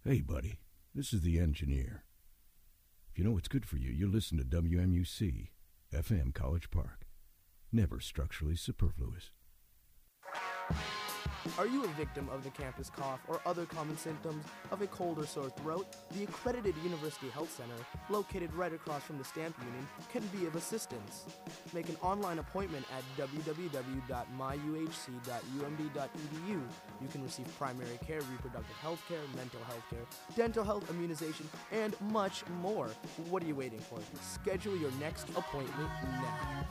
Hey, buddy, this is the engineer. If you know what's good for you, you listen to WMUC, FM College Park. Never structurally superfluous. Are you a victim of the campus cough or other common symptoms of a cold or sore throat? The accredited University Health Center, located right across from the Stamp Union, can be of assistance. Make an online appointment at www.myuhc.umd.edu. You can receive primary care, reproductive health care, mental health care, dental health, immunization, and much more. What are you waiting for? Schedule your next appointment now.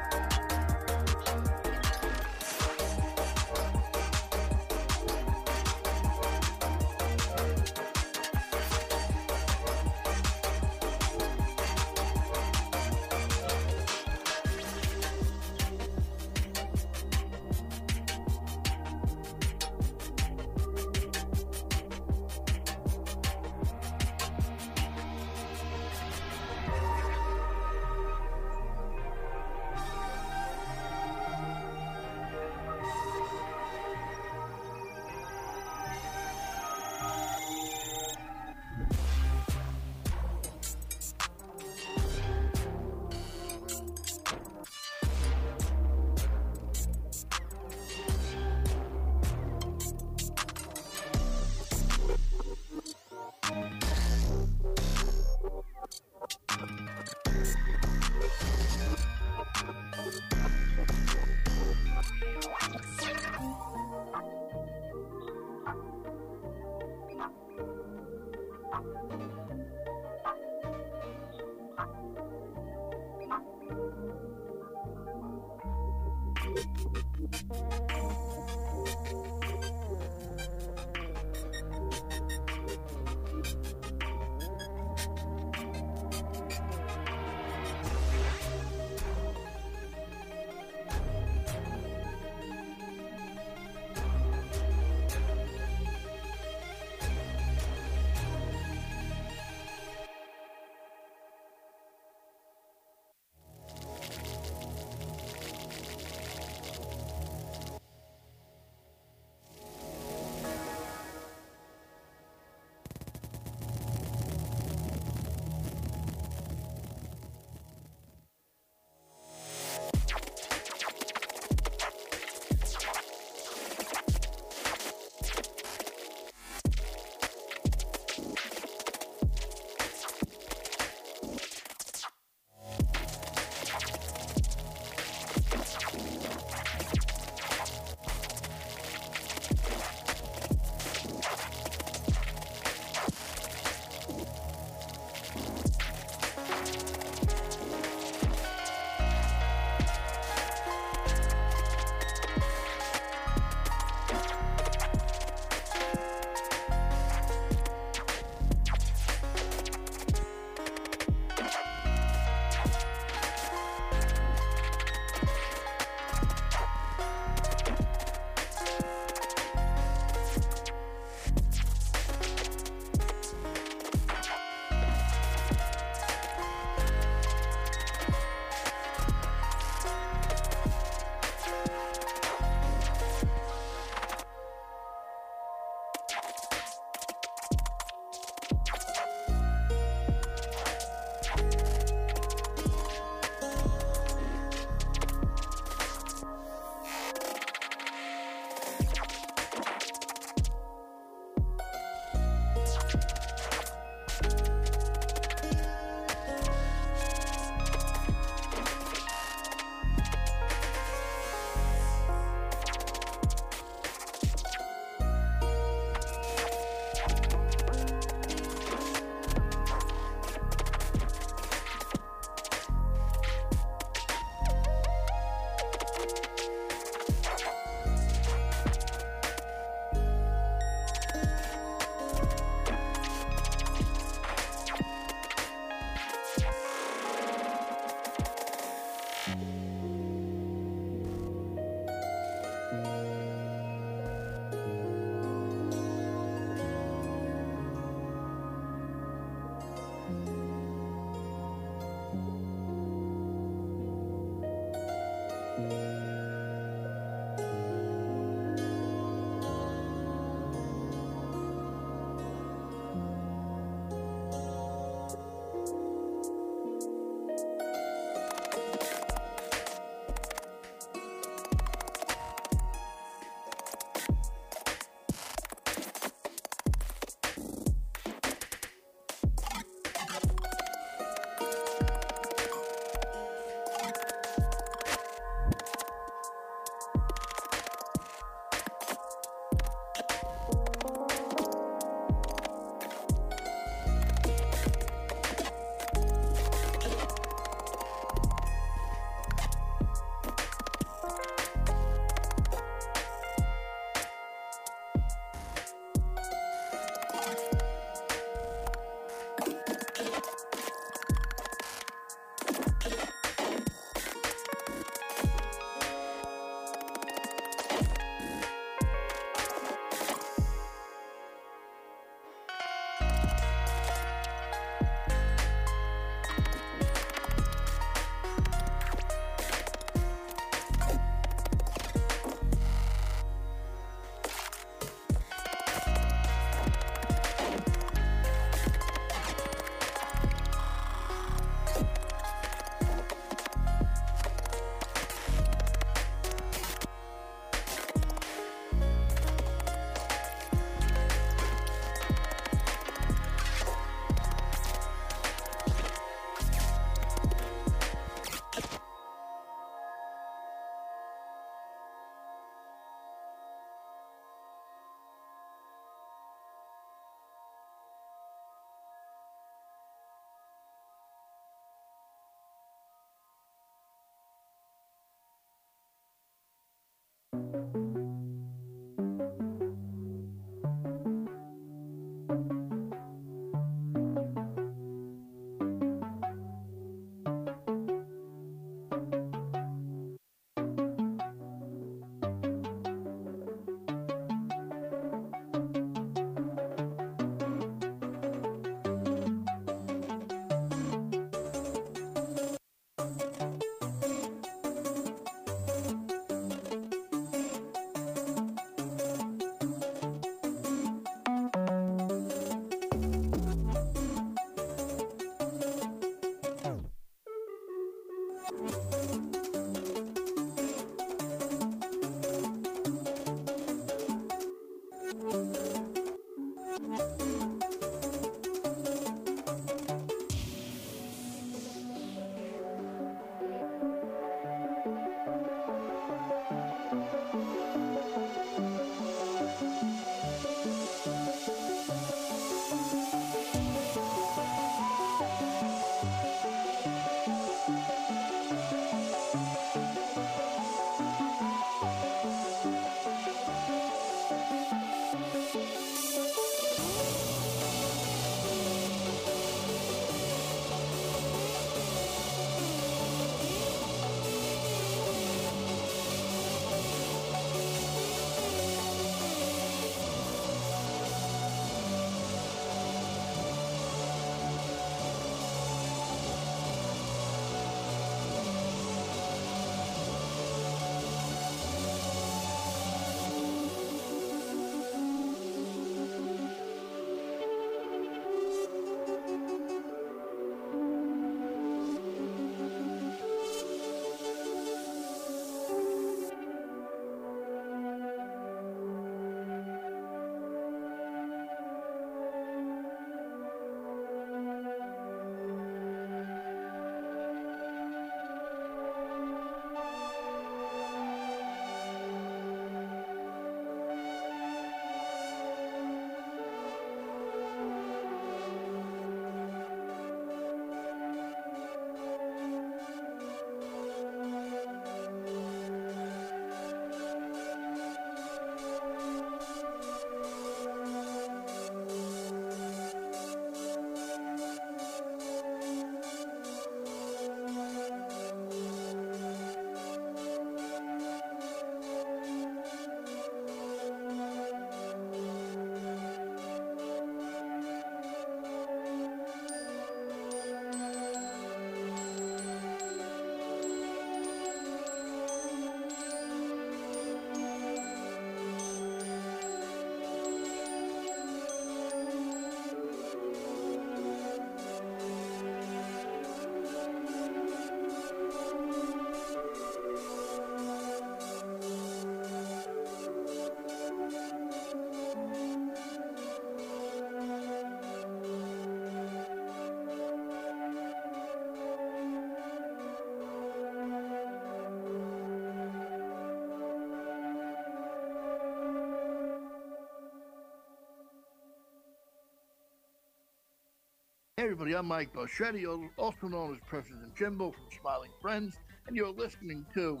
Hey everybody, I'm Mike Boschetti, also known as President Jimbo from Smiling Friends, and you're listening to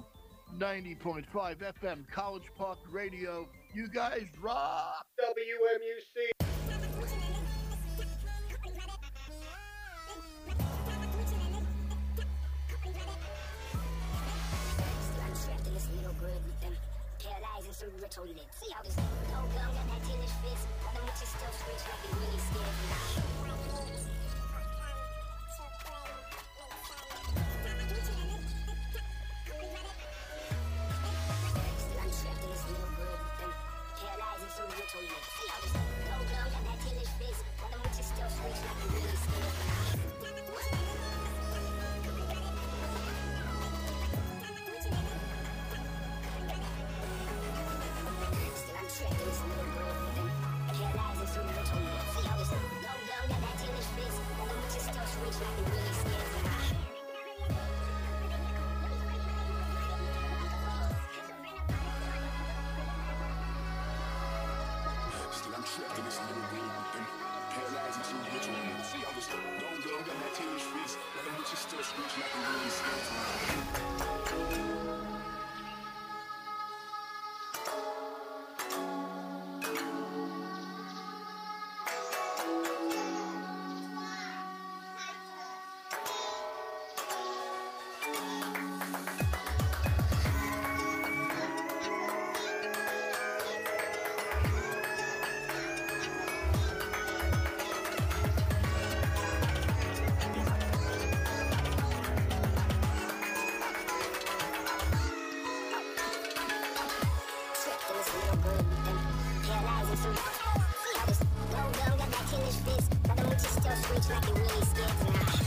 90.5 FM College Park Radio. You guys rock! WMUC! See how this go got that tennis fist, but them bitches still screech like they really scared me now. some. I was low down, got that 10-inch fist. Got them bitches still screech like they really scared tonight.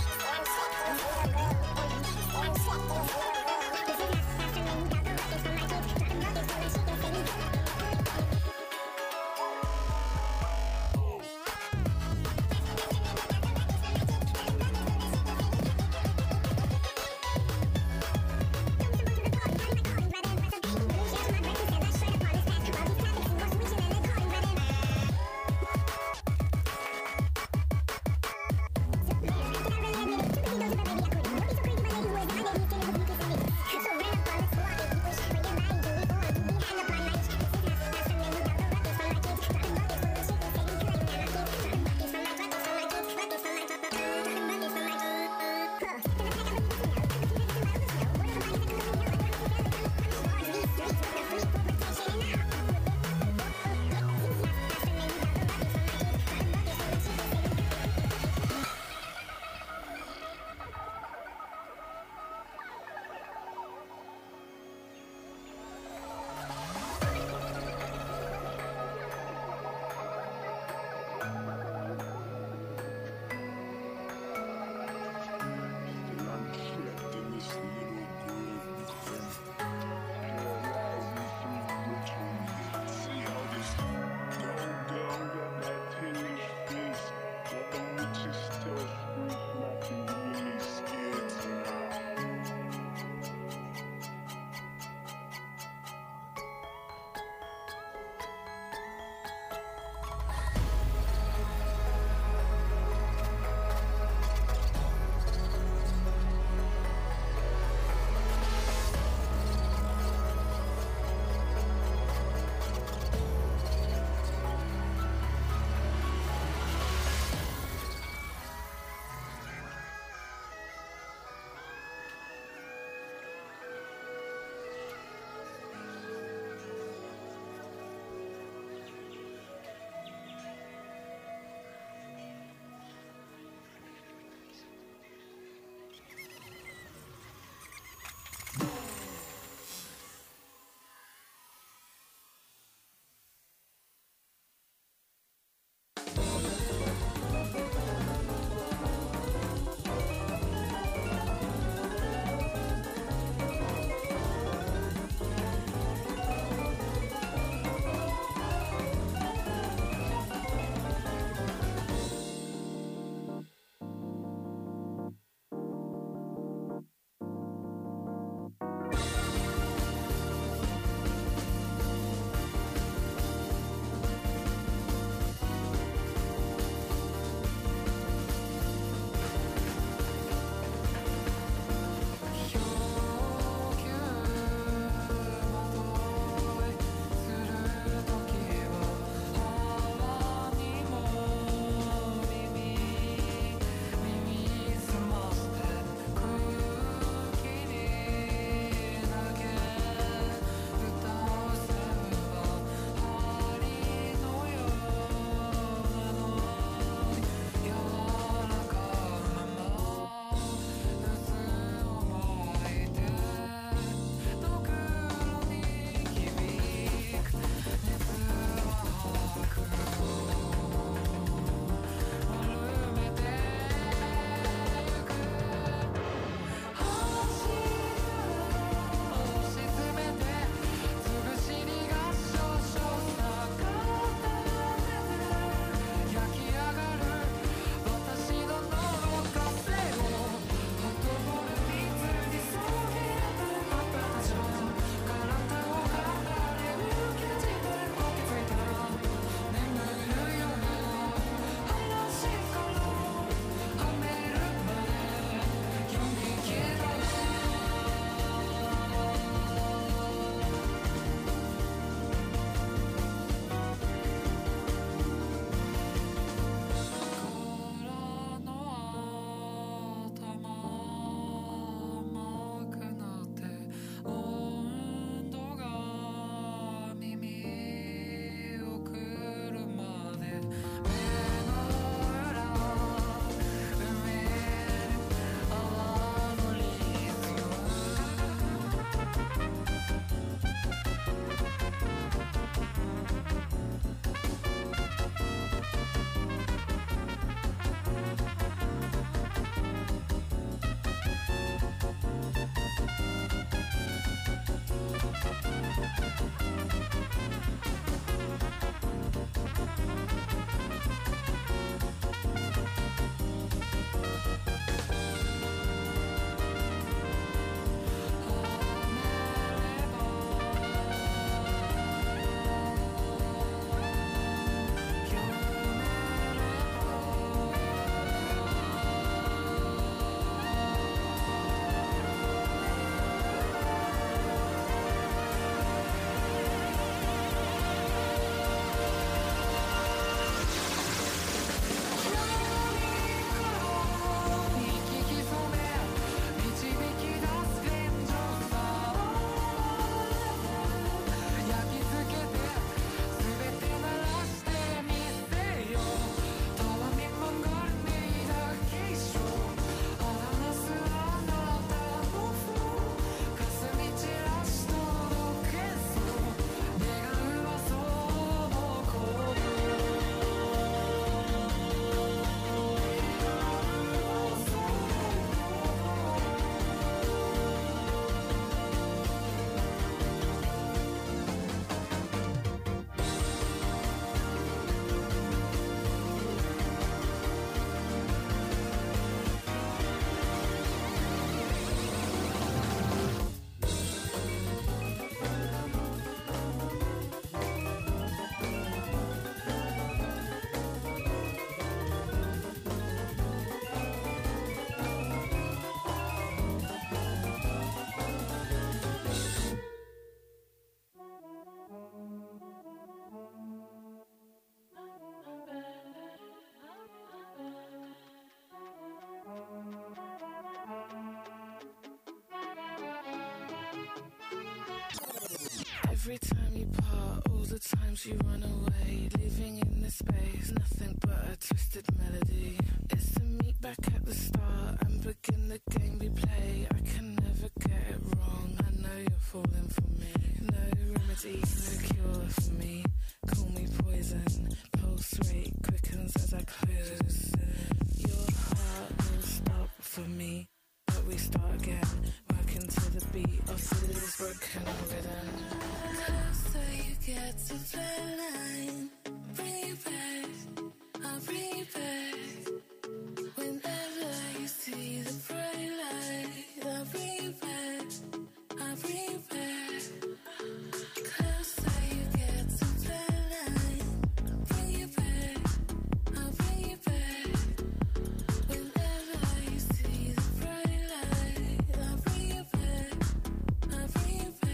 Every time you part, all the times you run away, living in this space, nothing but a twisted melody. It's to meet back at the start and begin the game we play. I can never get it wrong, I know you're falling for me. No remedy, no cure for me. Call me poison, pulse rate quickens as I close. Your heart will stop for me, but we start again, working to the beat of this broken rhythm. Closer you get to the line, bring you back, I'll bring you back. Whenever you see the bright light, I'll bring you back, I'll bring you back. Closer you get to the line, bring you back, I'll bring you back. Whenever you see the bright light, I'll bring you back, I'll bring you back.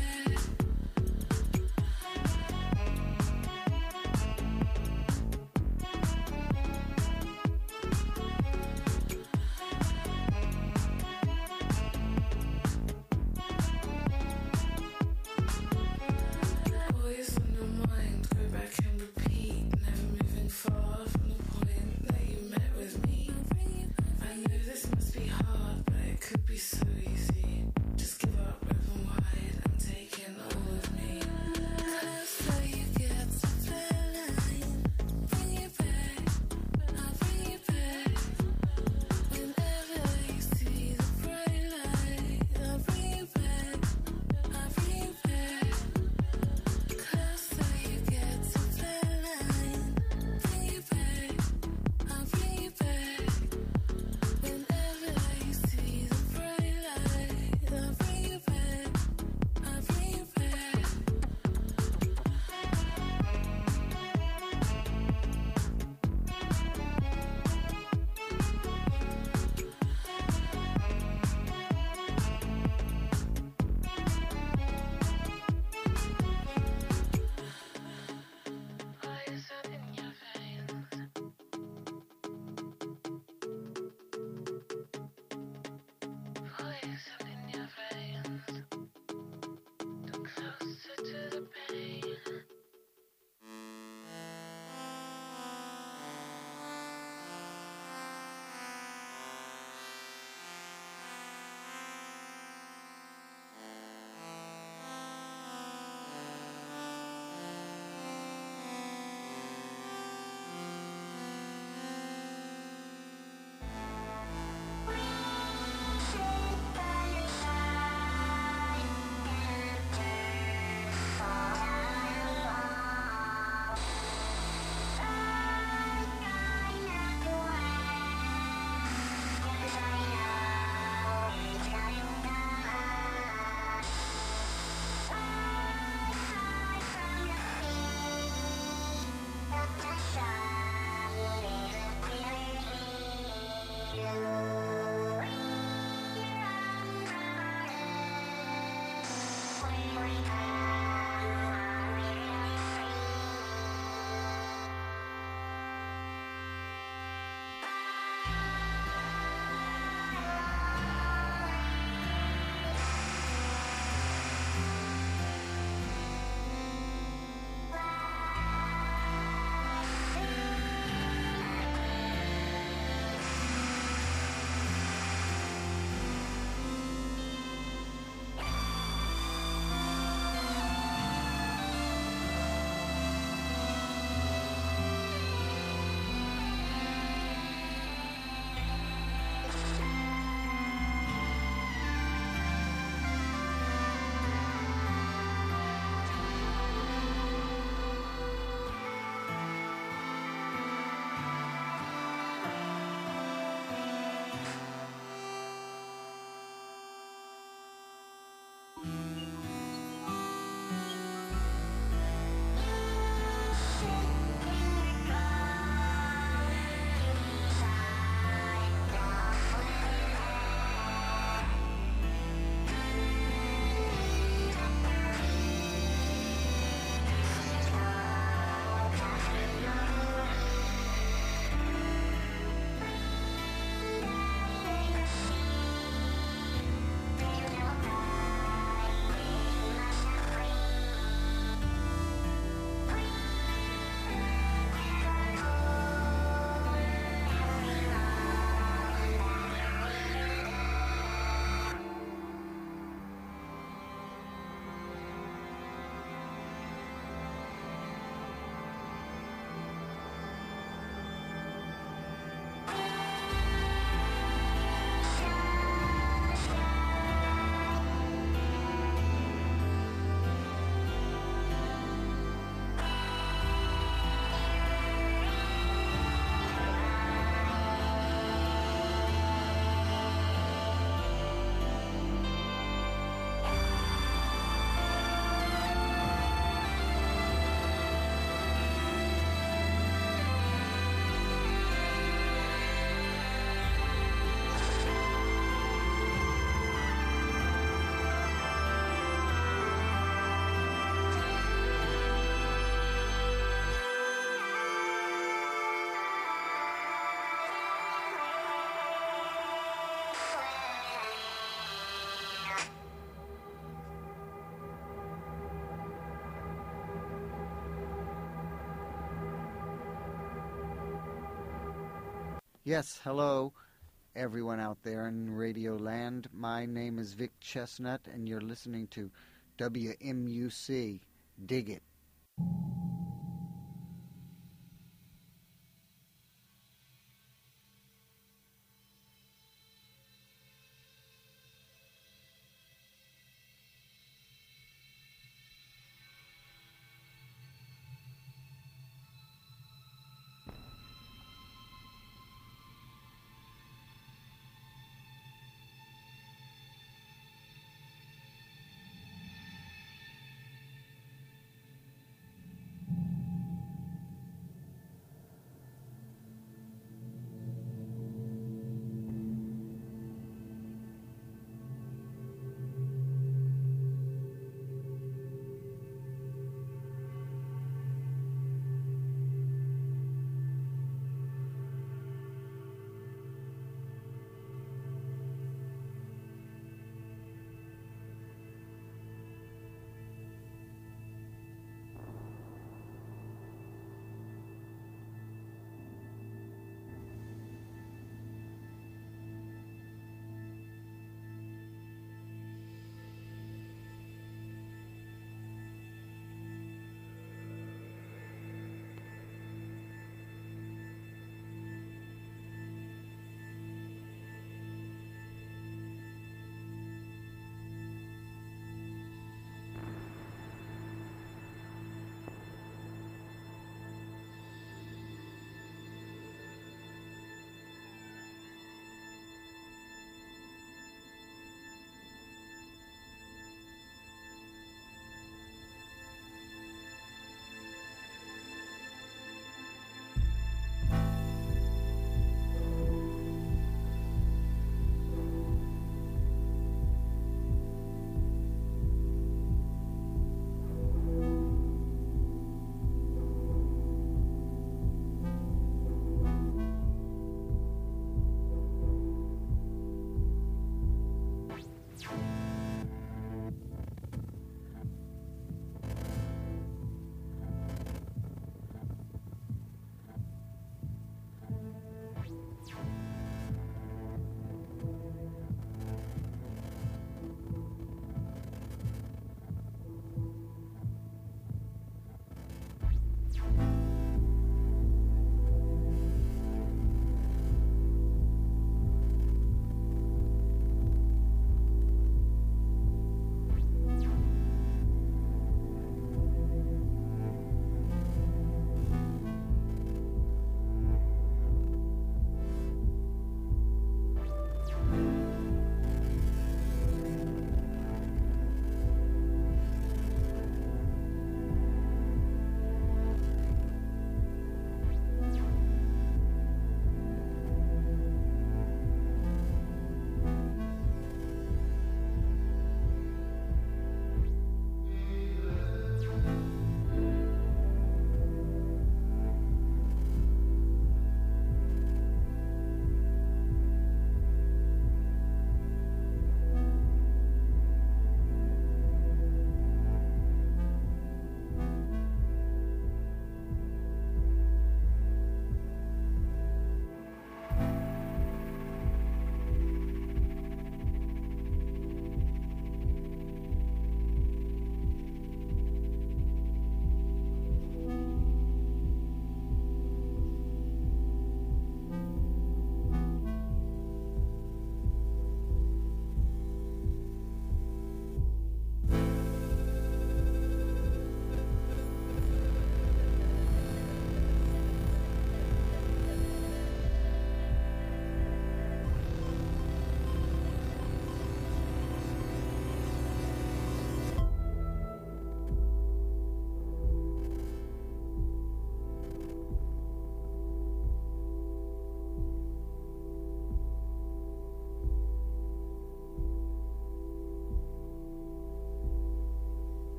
Always on your mind, go back and repeat. Never moving far from the point that you met with me. I know this must be hard, but it could be so easy. Just give up open wide, I'm taking all of me. Closer you get to the line, bring you back, I'll bring you back. Whenever you see the bright light, I'll bring you back, I'll bring you back. Closer you get to the line, bring you back, I'll bring you back. Whenever you see the bright light, I'll bring you back, I'll bring you back. Poison in your veins. Poison in your veins. Closer to the pain. Yes, hello, everyone out there in Radio Land. My name is Vic Chestnut, and you're listening to WMUC. Dig it.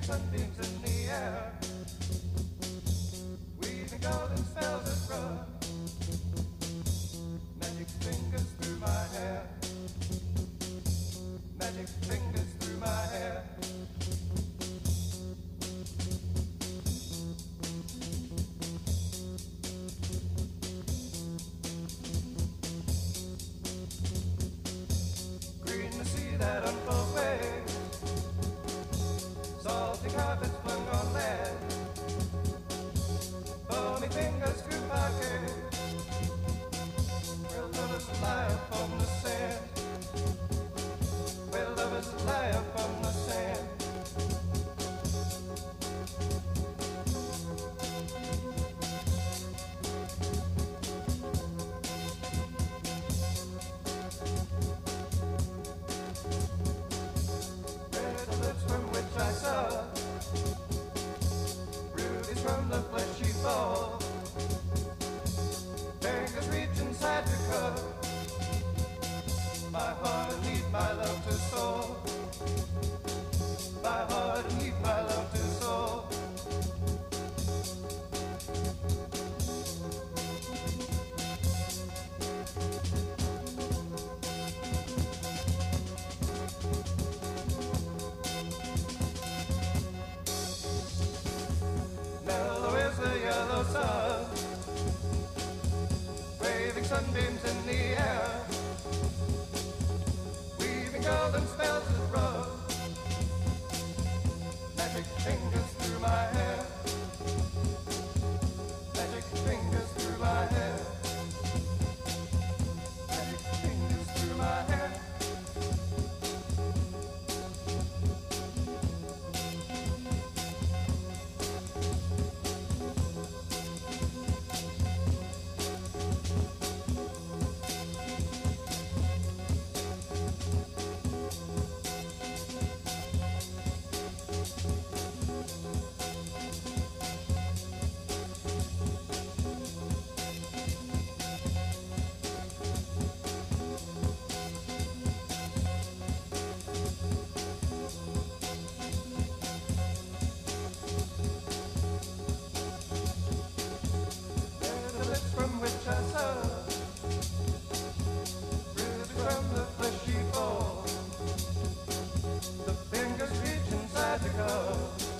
sunbeams in the air, weaving golden spells that run, magic fingers through my hair, magic fingers through my hair. Green to see that unfold waves, salty carpets flung on land, foamy fingers through my cave, where lovers lie upon the sand, where lovers lie upon the sand. Red lips from which I saw rubies from the fleshy ball, fingers reach inside to cup my heart and need my love to soul, my heart and need my love to soul. Mellow is the yellow sun, waving sunbeams in the air, weaving golden spells that run, magic fingers through my hair, magic fingers through my hair, magic fingers through my hair. The lips from which I saw rubies from the fleshy bowl, the fingers reach inside to go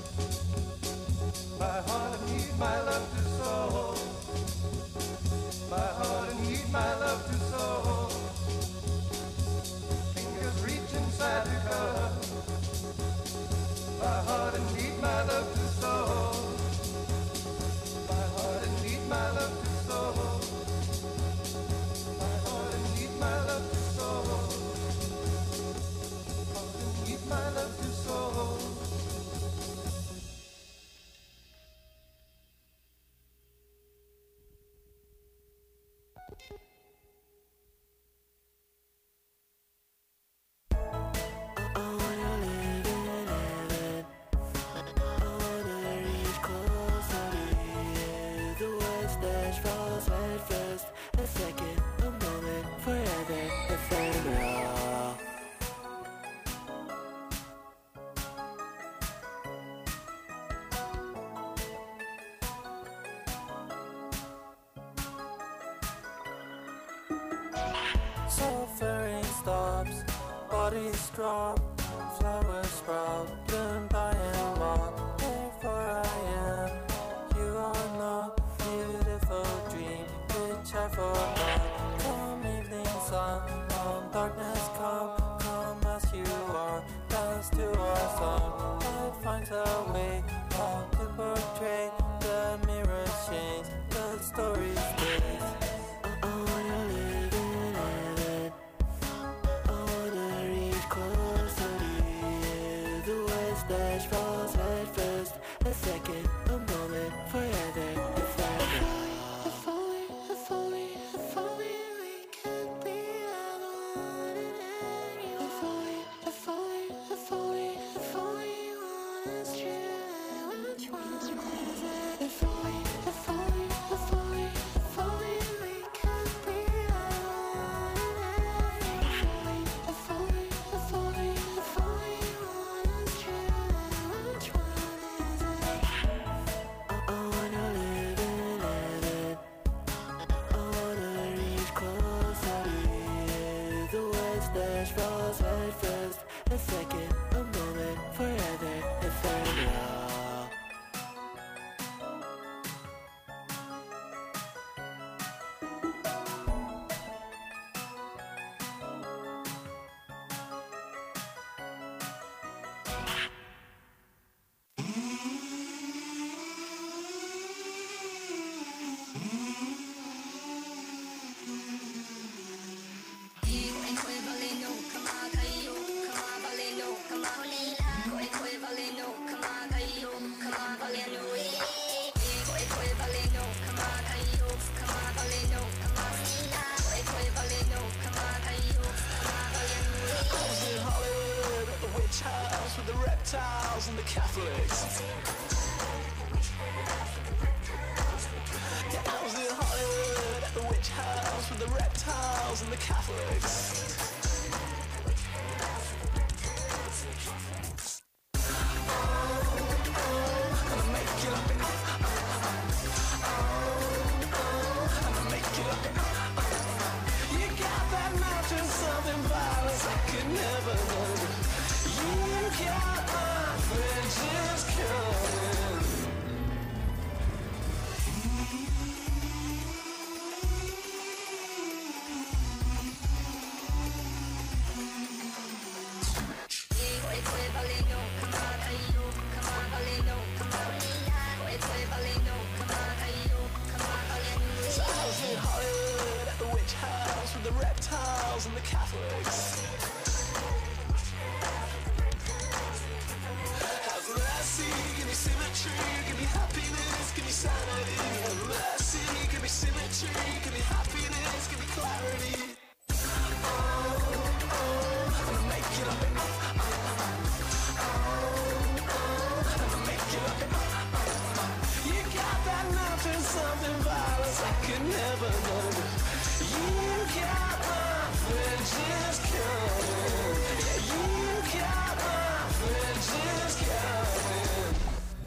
my heart and need my love to soul, my heart and need my love to soul, fingers reach inside to go my heart and need my love to soul, my heart and need my love to soul, my heart and need my love to soul, heart and need my love to soul. Suffering stops, bodies drop, flowers sprout, bloom by and walk. Therefore I am, you are not beautiful dream, which I forgot. Come evening sun, come darkness come as you are, dance to our song. Life finds a way, how to portray the mirror change, the story stays. Dash falls head first, a second, a moment, forever, if ever. If only we could be the one and any. If only one is true, which one is it? house with the reptiles and the Catholics. Yeah, I was in Hollywood at the witch house with the reptiles and the Catholics. I'ma make it up and I'ma make it up and you got that mountain something violence I could never know. You got my friendships coming. So I was in Hollywood at the witch house with the reptiles and the Catholics. Have mercy, give me symmetry, give me happiness, give me sanity. Have mercy, give me symmetry, give me happiness, give me clarity. I'ma make it up and I'ma make it up and you got that mountain something violence I could never know. You got my friendships coming. Yeah, you got my friendships coming.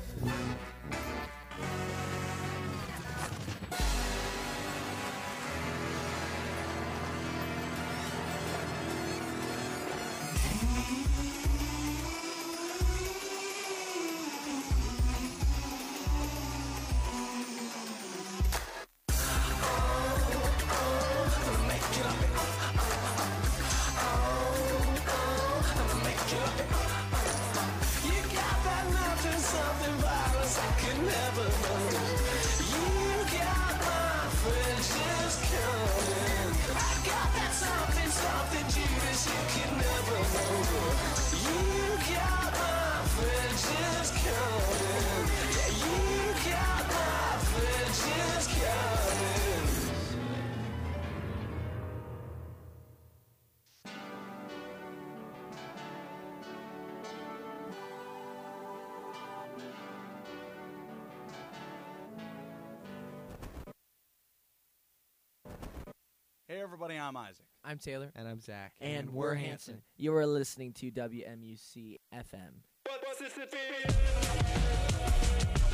Hey everybody, I'm Isaac. I'm Taylor. And I'm Zach. And we're Hanson. You are listening to WMUC FM.